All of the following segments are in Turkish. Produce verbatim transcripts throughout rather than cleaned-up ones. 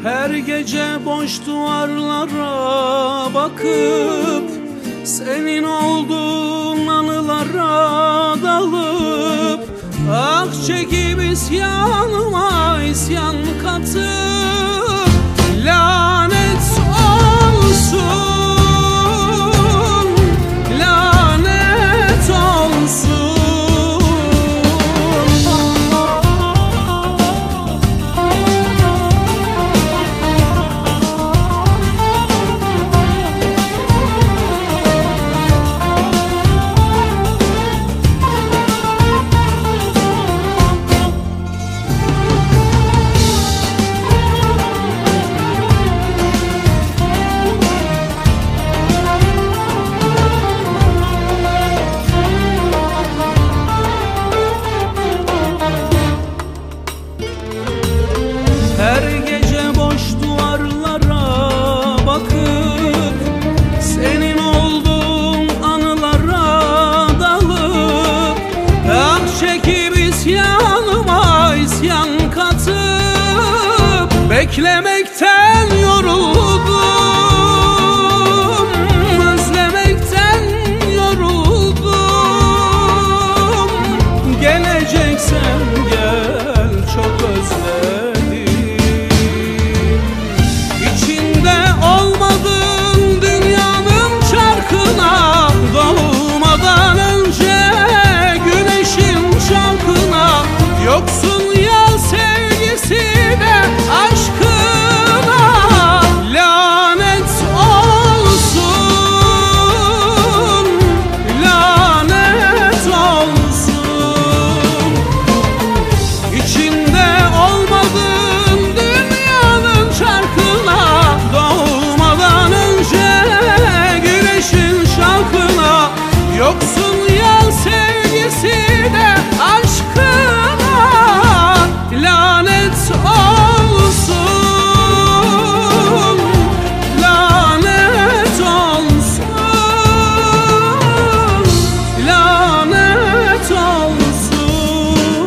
Her gece boş duvarlara bakıp senin olduğun anılara dalıp ah çekip isyanıma isyan katıp lanet olsun, lanet olsun. Her gece boş duvarlara bakıp senin olduğun anılara dalıp ah çekip isyanıma isyan katıp beklemekten yoruldum, özlemekten yoruldum. Geleceksen gel, çok özledim. Doğmadan önce güneşin şarkına, yoksun ya sevgisine, aşkına. Lanet olsun, lanet olsun. İçinde olmadığın dünyanın çarkına, doğmadan önce güneşin şarkına, yoksun ya sevgisine, aşkına. Lanet olsun, lanet olsun, lanet olsun.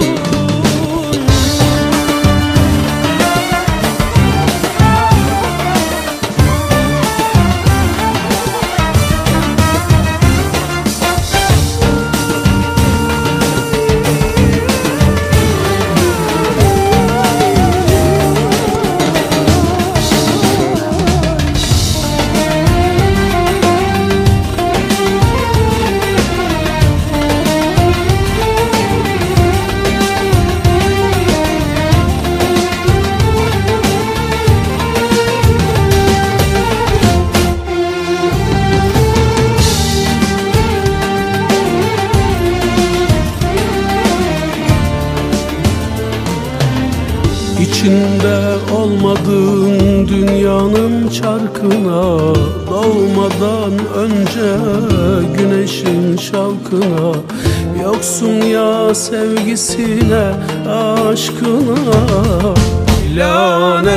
İçinde olmadığın dünyanın çarkına, doğmadan önce güneşin şalkına, yoksun ya sevgisine, aşkına. Lanet